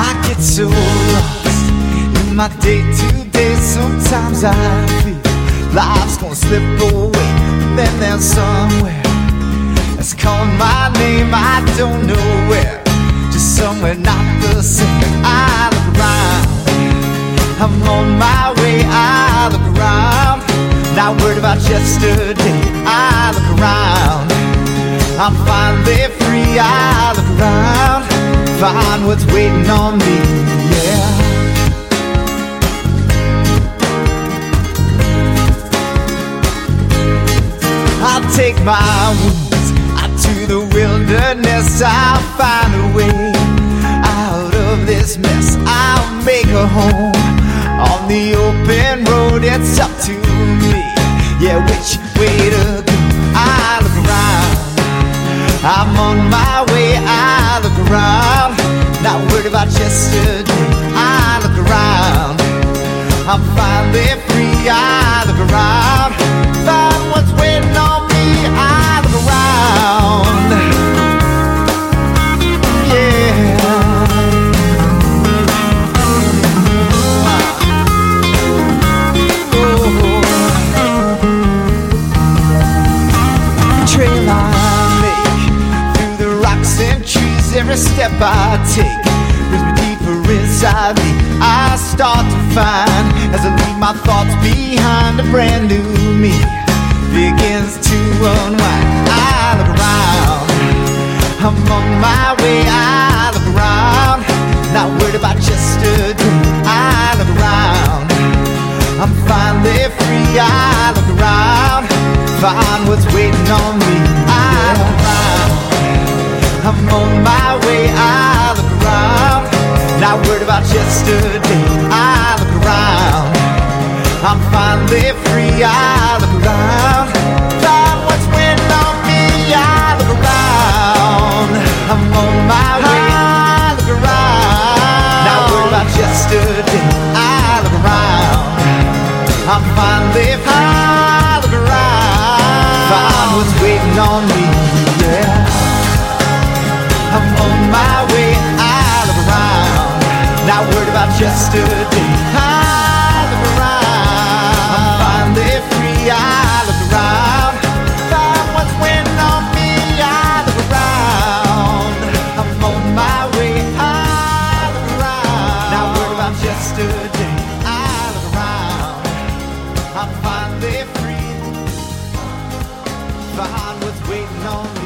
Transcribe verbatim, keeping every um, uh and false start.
get so lost in my day-to-day. Sometimes I feel life's gonna slip away, but then there's somewhere that's calling my name. I don't know where, just somewhere not the same. I look around, I'm on my way. I look around, not worried about yesterday. I look around, I'm finally free. I look around, find what's waiting on me, yeah. I'll take my wounds out to the wilderness. I'll find a way out of this mess. I'll make a home on the open road. It's up to me, yeah, which way to go. I look around, I'm on my way. I look around, not worried about yesterday. I look around, I'm finally free. I look around, find what's waiting on me. I look around, yeah. Oh. The trail I make through the rocks and trees, every step I take brings me deeper inside me. I start to find, as I leave my thoughts behind, a brand new me begins to unwind. I look around, I'm on my way. I look around, not worried about yesterday. I look around, I'm finally free. I look around, find what's waiting on me. I look around, I'm on my way. I look around, not worried about yesterday. I look around, I'm finally free. I look around, find what's waiting on me. I look around, I'm on my way. I look around, not worried about yesterday. I look around, I'm finally free. I look around, find what's waiting on me, yeah. I'm on my way. I look around, not worried about yesterday. I look around, I'm finally free. I look around, find what's waiting on me. I look around, I'm on my way. I look around, not worried about yesterday. I look around, I'm finally free. Find what's waiting on me.